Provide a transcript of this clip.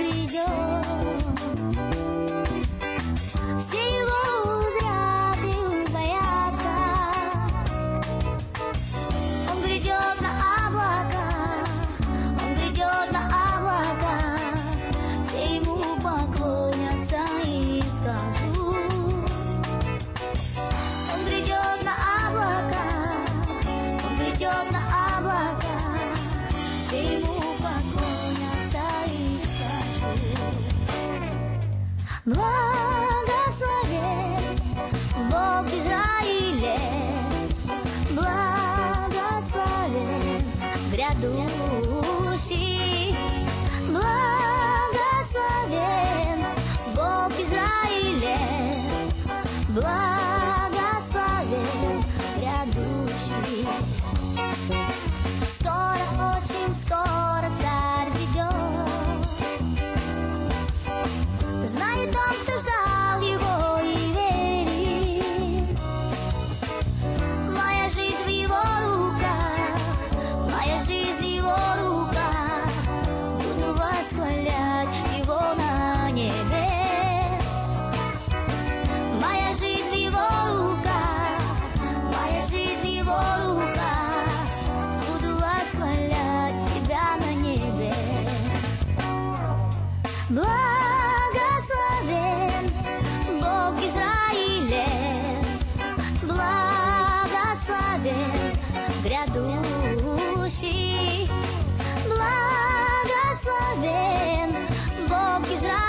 ведет. Все его узрят и боятся. Он грядет на облака, он грядет на облака. Все ему поклонятся и скажут: он грядет на облака, он грядет на облака. Все ему поклонятся и скажут: благословен Бог Израиля, благословен грядущий, благословен Бог Израиля, благословен грядущий. Скоро, очень скоро царь придет. Знает он, кто ждал его и верит. Моя жизнь в его руках, моя жизнь в его руках. Буду восхвалять его на небе. Моя жизнь в его руках, моя жизнь в его руках. Буду восхвалять тебя на небе. Благословен Бог Израиля, благословен грядущий, благословен Бог Израиля.